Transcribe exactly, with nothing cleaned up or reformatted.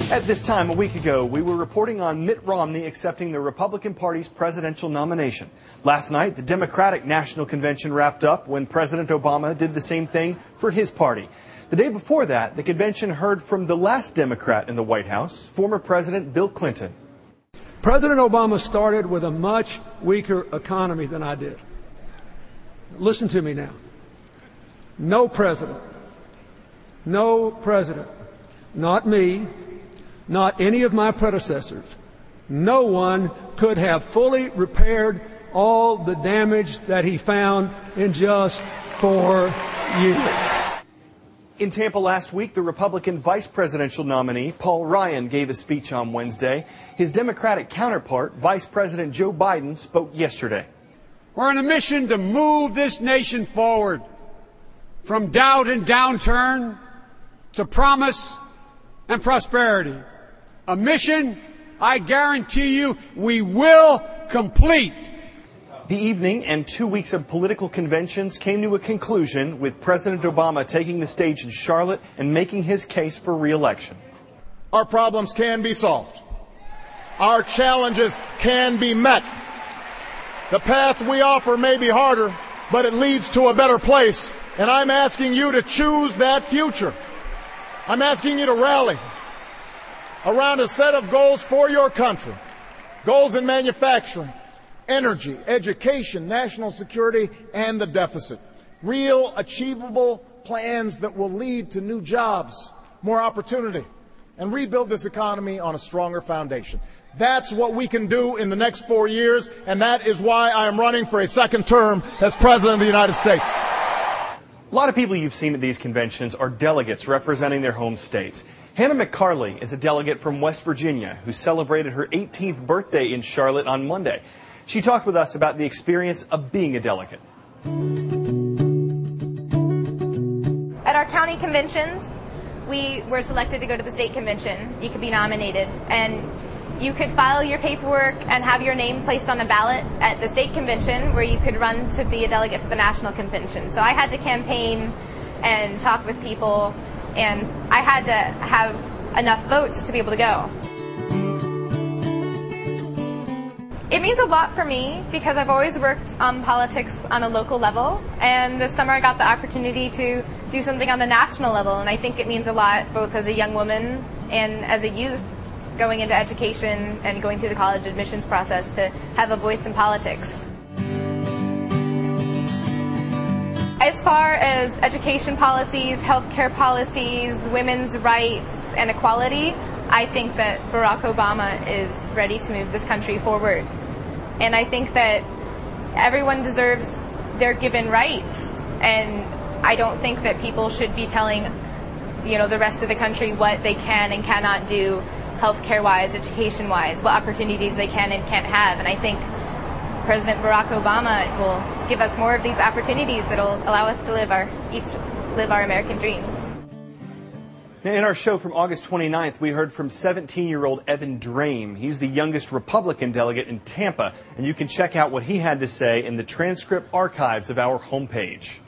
At this time a week ago, we were reporting on Mitt Romney accepting the Republican Party's presidential nomination. Last night, the Democratic National Convention wrapped up when President Obama did the same thing for his party. The day before that, the convention heard from the last Democrat in the White House, former President Bill Clinton. President Obama started with a much weaker economy than I did. Listen to me now. No president, no president, not me, not any of my predecessors, no one could have fully repaired all the damage that he found in just four years. In Tampa last week, the Republican vice presidential nominee, Paul Ryan, gave a speech on Wednesday. His Democratic counterpart, Vice President Joe Biden, spoke yesterday. We're on a mission to move this nation forward from doubt and downturn to promise and prosperity. A mission I guarantee you we will complete. The evening and two weeks of political conventions came to a conclusion with President Obama taking the stage in Charlotte and making his case for re-election. Our problems can be solved. Our challenges can be met. The path we offer may be harder, but it leads to a better place. And I'm asking you to choose that future. I'm asking you to rally around a set of goals for your country. Goals in manufacturing, energy, education, national security, and the deficit. Real, achievable plans that will lead to new jobs, more opportunity, and rebuild this economy on a stronger foundation. That's what we can do in the next four years, and that is why I am running for a second term as President of the United States. A lot of people you've seen at these conventions are delegates representing their home states. Hannah McCarley is a delegate from West Virginia who celebrated her eighteenth birthday in Charlotte on Monday. She talked with us about the experience of being a delegate. At our county conventions, we were selected to go to the state convention. You could be nominated, and you could file your paperwork and have your name placed on a ballot at the state convention where you could run to be a delegate to the national convention. So I had to campaign and talk with people, and I had to have enough votes to be able to go. It means a lot for me because I've always worked on politics on a local level, and this summer I got the opportunity to do something on the national level, and I think it means a lot both as a young woman and as a youth going into education and going through the college admissions process to have a voice in politics. As far as education policies, healthcare policies, women's rights, and equality, I think that Barack Obama is ready to move this country forward. And I think that everyone deserves their given rights, and I don't think that people should be telling, you know, the rest of the country what they can and cannot do healthcare-wise, education-wise, what opportunities they can and can't have. And I think President Barack Obama will give us more of these opportunities that will allow us to live our each live our American dreams. In our show from August twenty-ninth, we heard from seventeen-year-old Evan Drame. He's the youngest Republican delegate in Tampa, and you can check out what he had to say in the transcript archives of our homepage.